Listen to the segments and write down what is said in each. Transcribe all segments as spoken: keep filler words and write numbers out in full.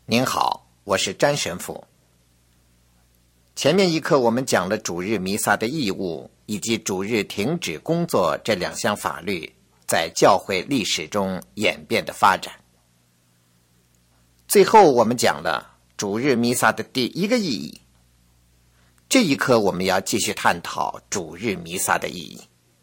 您好，我是詹神父。前面一课我们讲了主日弥撒的义务以及主日停止工作这两项法律在教会历史中演变的发展。最后我们讲了主日弥撒的第一个意义。这一课我们要继续探讨主日弥撒的意义。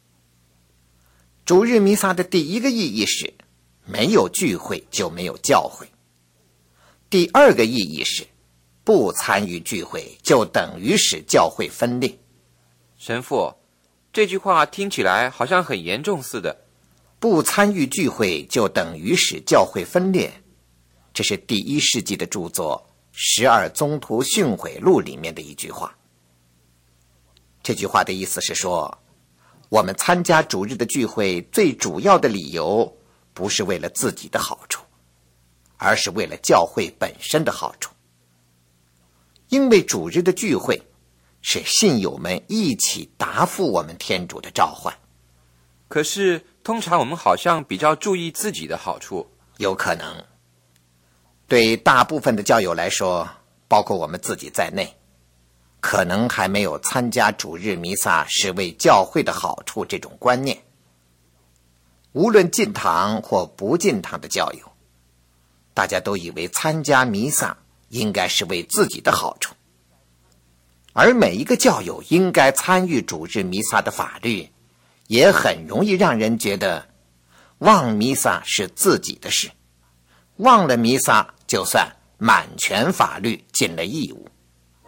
主日弥撒的第一个意义是没有聚会就没有教会。第二个意义是不参与聚会就等于使教会分裂。 神父，这句话听起来好像很严重似的。 不参与聚会就等于使教会分裂，这是第一世纪的著作《十二宗徒训诲录》里面的一句话。这句话的意思是说，我们参加主日的聚会最主要的理由不是为了自己的好处，而是为了教会本身的好处。因为主日的聚会是信友们一起答复我们天主的召唤。 可是通常我们好像比较注意自己的好处。 有可能。对大部分的教友来说，包括我们自己在内，可能还没有参加主日弥撒是为教会的好处这种观念。无论进堂或不进堂的教友，大家都以为参加弥撒应该是为自己的好处，而每一个教友应该参与主日弥撒的法律，也很容易让人觉得忘弥撒是自己的事，忘了弥撒就算满全法律尽了义务。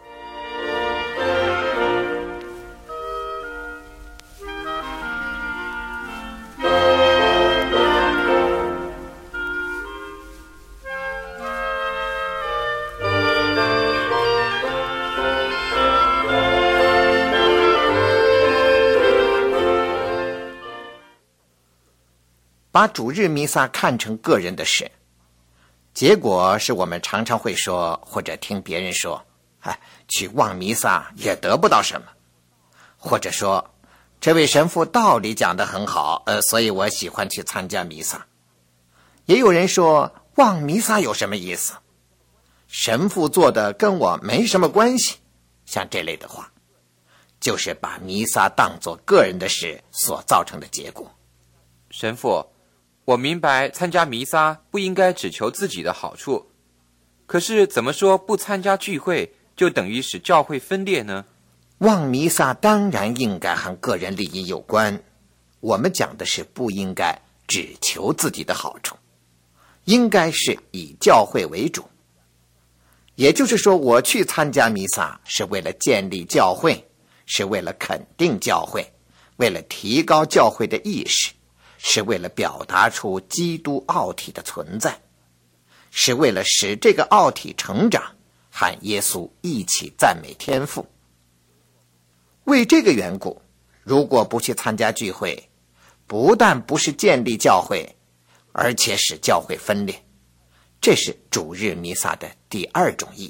把主日弥撒看成个人的事，结果是我们常常会说，或者听别人说，哎，去望弥撒也得不到什么，或者说这位神父道理讲得很好，呃，所以我喜欢去参加弥撒。也有人说望弥撒有什么意思，神父做的跟我没什么关系，像这类的话，就是把弥撒当作个人的事所造成的结果。 神父，我明白参加弥撒不应该只求自己的好处，可是怎么说不参加聚会就等于使教会分裂呢？ 望弥撒当然应该和个人利益有关，我们讲的是不应该只求自己的好处，应该是以教会为主。也就是说，我去参加弥撒是为了建立教会，是为了肯定教会，为了提高教会的意识，是为了表达出基督奥体的存在，是为了使这个奥体成长，和耶稣一起赞美天父。为这个缘故，如果不去参加聚会，不但不是建立教会，而且使教会分裂。这是主日弥撒的第二种意义。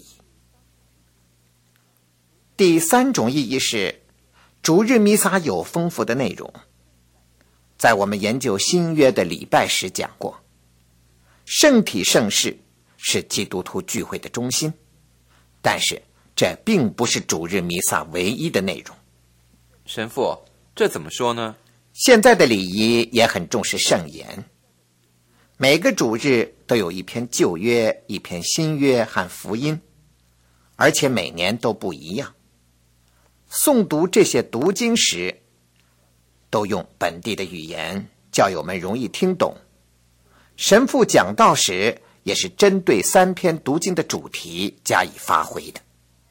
第三种意义是，主日弥撒有丰富的内容。在我们研究新约的礼拜时讲过，圣体圣事是基督徒聚会的中心，但是这并不是主日弥撒唯一的内容。 神父，这怎么说呢？ 现在的礼仪也很重视圣言，每个主日都有一篇旧约、一篇新约和福音，而且每年都不一样。诵读这些读经时都用本地的语言，教友们容易听懂。神父讲道时也是针对三篇读经的主题加以发挥的。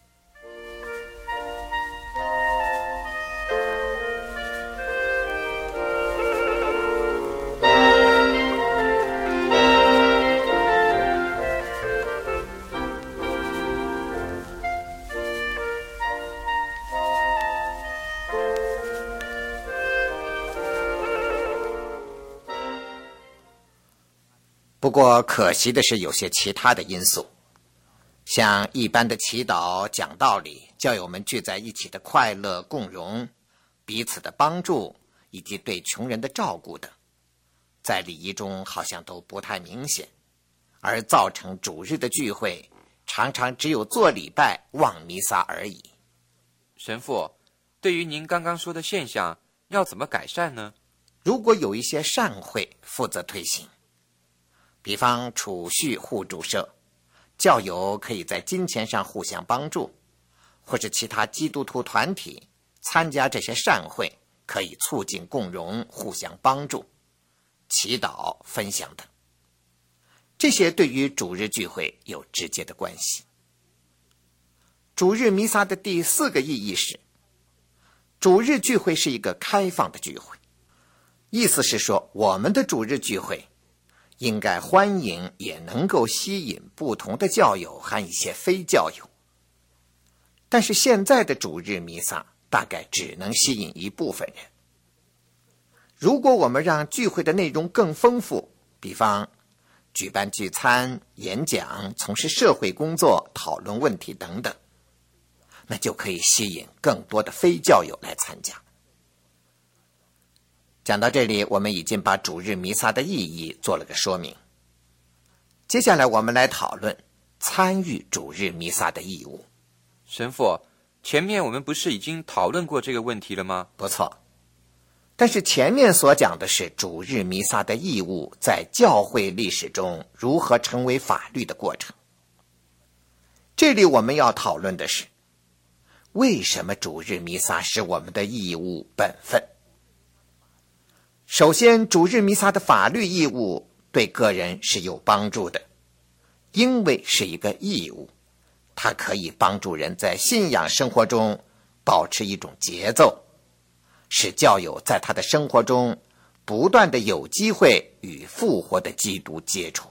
不过可惜的是有些其他的因素，像一般的祈祷、讲道理，教友们聚在一起的快乐共荣，彼此的帮助，以及对穷人的照顾等，在礼仪中好像都不太明显， 而造成主日的聚会常常只有做礼拜望弥撒而已。 神父，对于您刚刚说的现象，要怎么改善呢？ 如果有一些善会负责推行，比方储蓄互助社，教友可以在金钱上互相帮助，或是其他基督徒团体参加这些善会，可以促进共荣，互相帮助，祈祷、分享等。这些对于主日聚会有直接的关系。主日弥撒的第四个意义是，主日聚会是一个开放的聚会，意思是说，我们的主日聚会应该欢迎也能够吸引不同的教友和一些非教友。但是现在的主日弥撒大概只能吸引一部分人。如果我们让聚会的内容更丰富，比方举办聚餐、演讲、从事社会工作、讨论问题等等，那就可以吸引更多的非教友来参加。讲到这里，我们已经把主日弥撒的意义做了个说明。接下来我们来讨论参与主日弥撒的义务。 神父，前面我们不是已经讨论过这个问题了吗？ 不错，但是前面所讲的是主日弥撒的义务在教会历史中如何成为法律的过程。这里我们要讨论的是，为什么主日弥撒是我们的义务本分？首先，主日弥撒的法律义务对个人是有帮助的，因为是一个义务，它可以帮助人在信仰生活中保持一种节奏，使教友在他的生活中不断地有机会与复活的基督接触。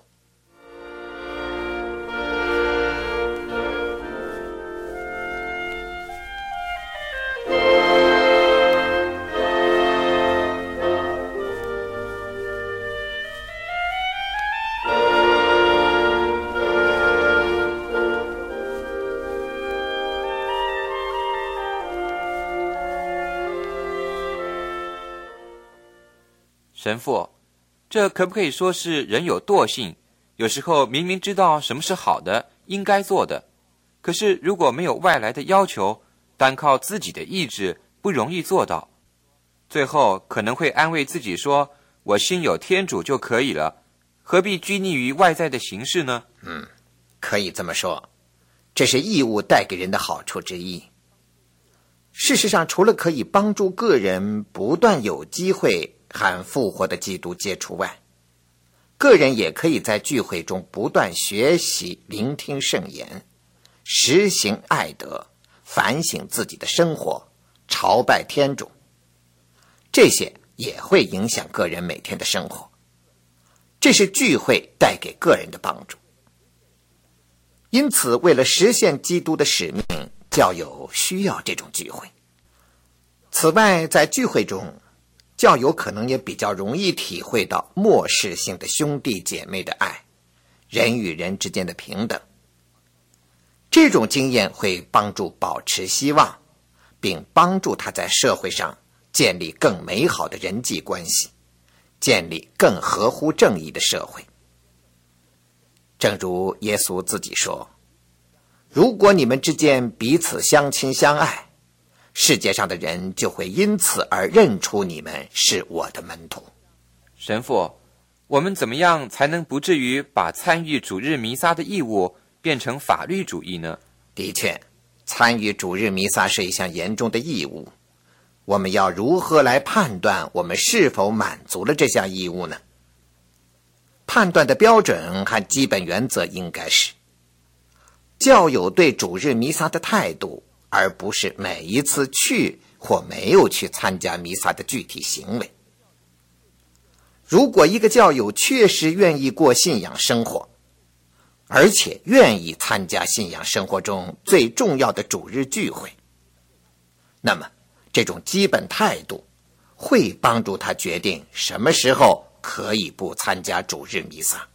神父，这可不可以说是人有惰性？有时候明明知道什么是好的，应该做的，可是如果没有外来的要求，单靠自己的意志不容易做到。最后可能会安慰自己说，我心有天主就可以了，何必拘泥于外在的形式呢？ 嗯，可以这么说，这是义务带给人的好处之一。事实上，除了可以帮助个人不断有机会和复活的基督接触外，个人也可以在聚会中不断学习、聆听圣言，实行爱德，反省自己的生活，朝拜天主。这些也会影响个人每天的生活，这是聚会带给个人的帮助。因此，为了实现基督的使命，教友需要这种聚会。此外，在聚会中，教友可能也比较容易体会到末世性的兄弟姐妹的爱，人与人之间的平等。这种经验会帮助保持希望，并帮助他在社会上建立更美好的人际关系，建立更合乎正义的社会。正如耶稣自己说，如果你们之间彼此相亲相爱，世界上的人就会因此而认出你们是我的门徒。 神父，我们怎么样才能不至于把参与主日弥撒的义务变成法律主义呢？ 的确，参与主日弥撒是一项严重的义务。我们要如何来判断我们是否满足了这项义务呢？判断的标准和基本原则应该是教友对主日弥撒的态度，而不是每一次去或没有去参加弥撒的具体行为。如果一个教友确实愿意过信仰生活，而且愿意参加信仰生活中最重要的主日聚会，那么这种基本态度会帮助他决定什么时候可以不参加主日弥撒。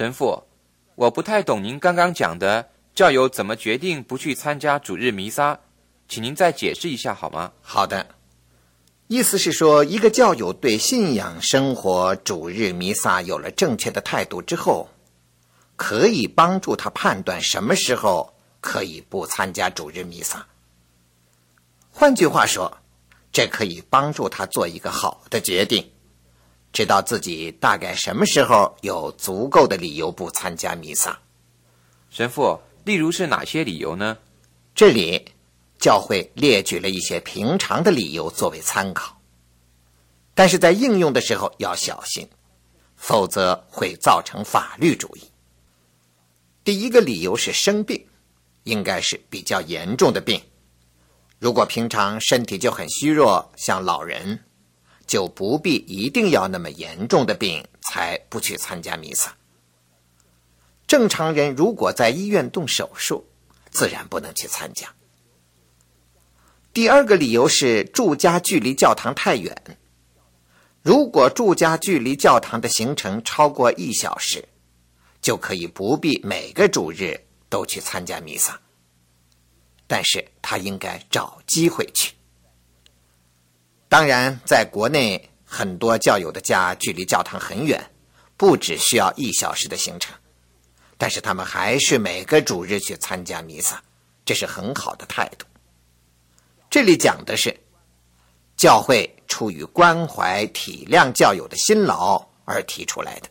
神父，我不太懂您刚刚讲的教友怎么决定不去参加主日弥撒，请您再解释一下好吗？ 好的，意思是说，一个教友对信仰生活、主日弥撒有了正确的态度之后，可以帮助他判断什么时候可以不参加主日弥撒。换句话说，这可以帮助他做一个好的决定，知道自己大概什么时候有足够的理由不参加弥撒。 神父，例如是哪些理由呢？ 这里教会列举了一些平常的理由作为参考，但是在应用的时候要小心，否则会造成法律主义。第一个理由是生病，应该是比较严重的病。如果平常身体就很虚弱，像老人，就不必一定要那么严重的病才不去参加弥撒。正常人如果在医院动手术，自然不能去参加。第二个理由是住家距离教堂太远。如果住家距离教堂的行程超过一小时，就可以不必每个主日都去参加弥撒，但是他应该找机会去。当然，在国内很多教友的家距离教堂很远，不只需要一小时的行程，但是他们还是每个主日去参加弥撒，这是很好的态度。这里讲的是教会出于关怀体谅教友的辛劳而提出来的。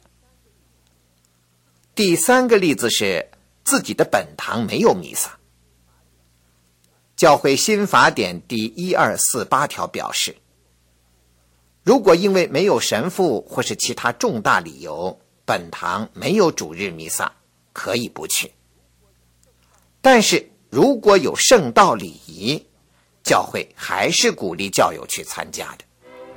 第三个例子是自己的本堂没有弥撒。教会新法典第一二四八条表示，如果因为没有神父或是其他重大理由，本堂没有主日弥撒，可以不去。但是如果有圣道礼仪，教会还是鼓励教友去参加的。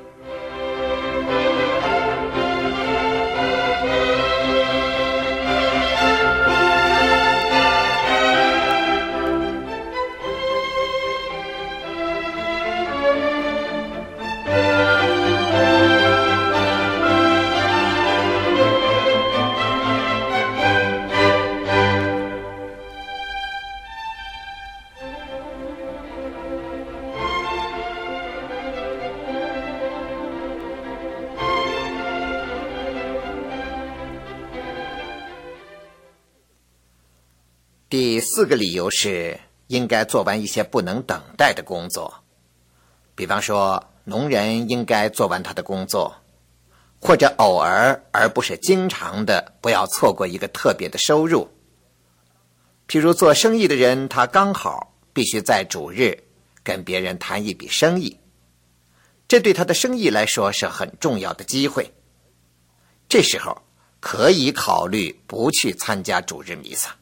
第四个理由是应该做完一些不能等待的工作，比方说农人应该做完他的工作，或者偶尔而不是经常的不要错过一个特别的收入。譬如做生意的人，他刚好必须在主日跟别人谈一笔生意，这对他的生意来说是很重要的机会，这时候可以考虑不去参加主日弥撒。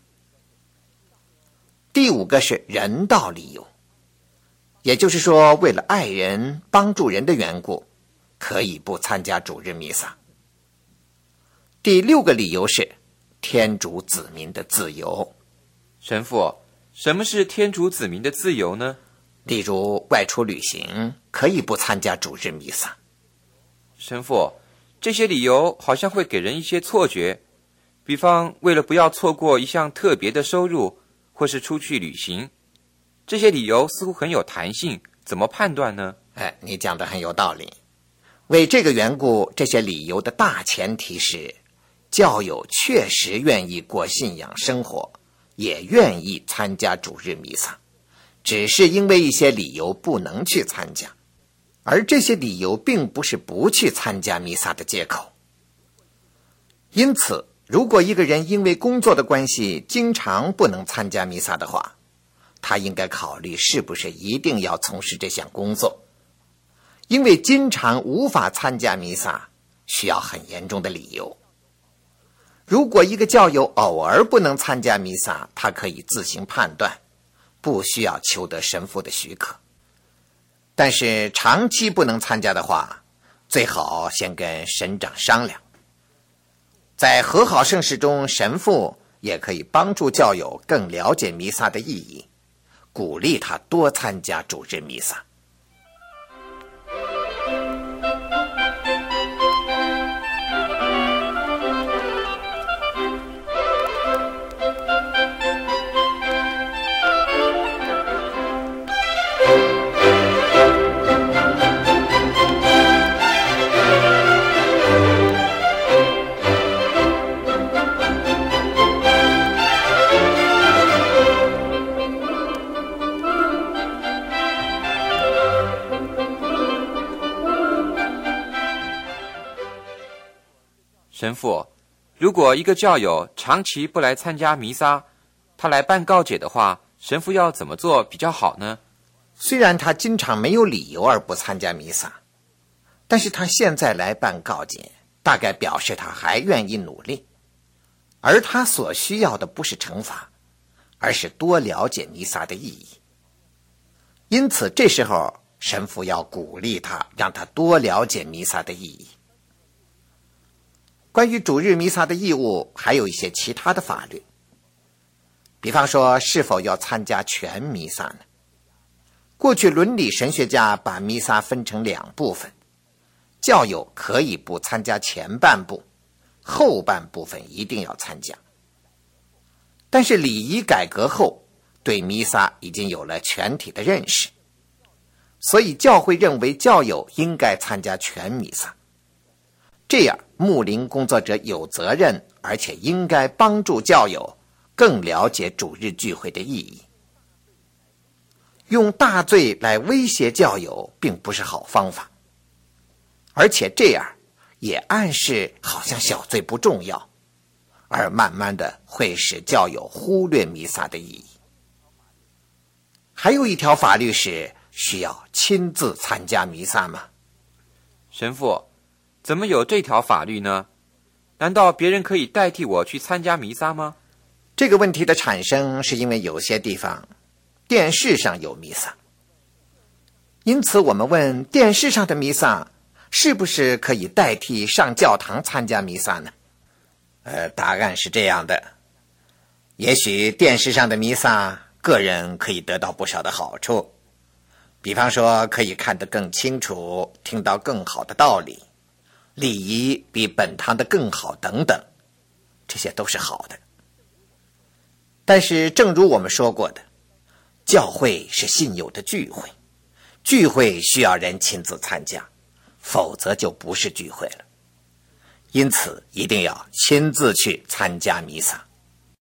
第五个是人道理由，也就是说为了爱人帮助人的缘故，可以不参加主日弥撒。第六个理由是天主子民的自由。 神父，什么是天主子民的自由呢？ 例如外出旅行，可以不参加主日弥撒。 神父，这些理由好像会给人一些错觉，比方为了不要错过一项特别的收入，或是出去旅行，这些理由似乎很有弹性，怎么判断呢？ 哎，你讲得很有道理。为这个缘故，这些理由的大前提是教友确实愿意过信仰生活，也愿意参加主日弥撒，只是因为一些理由不能去参加，而这些理由并不是不去参加弥撒的借口。因此如果一个人因为工作的关系经常不能参加弥撒的话，他应该考虑是不是一定要从事这项工作。因为经常无法参加弥撒，需要很严重的理由。如果一个教友偶尔不能参加弥撒，他可以自行判断，不需要求得神父的许可。但是长期不能参加的话，最好先跟神长商量。在和好圣事中，神父也可以帮助教友更了解弥撒的意义，鼓励他多参加主日弥撒。 神父，如果一个教友长期不来参加弥撒，他来办告解的话，神父要怎么做比较好呢？ 虽然他经常没有理由而不参加弥撒，但是他现在来办告解，大概表示他还愿意努力，而他所需要的不是惩罚，而是多了解弥撒的意义。因此这时候神父要鼓励他，让他多了解弥撒的意义。关于主日弥撒的义务，还有一些其他的法律，比方说是否要参加全弥撒呢？过去伦理神学家把弥撒分成两部分，教友可以不参加前半部，后半部分一定要参加。但是礼仪改革后，对弥撒已经有了全体的认识，所以教会认为教友应该参加全弥撒。这样牧灵工作者有责任，而且应该帮助教友更了解主日聚会的意义。用大罪来威胁教友并不是好方法，而且这样也暗示好像小罪不重要，而慢慢的会使教友忽略弥撒的意义。还有一条法律是需要亲自参加弥撒吗？ 神父，怎么有这条法律呢？难道别人可以代替我去参加弥撒吗？ 这个问题的产生是因为有些地方电视上有弥撒，因此我们问电视上的弥撒是不是可以代替上教堂参加弥撒呢？呃，答案是这样的，也许电视上的弥撒个人可以得到不少的好处，比方说可以看得更清楚，听到更好的道理，礼仪比本堂的更好等等，这些都是好的。但是正如我们说过的，教会是信友的聚会，聚会需要人亲自参加，否则就不是聚会了。因此一定要亲自去参加弥撒。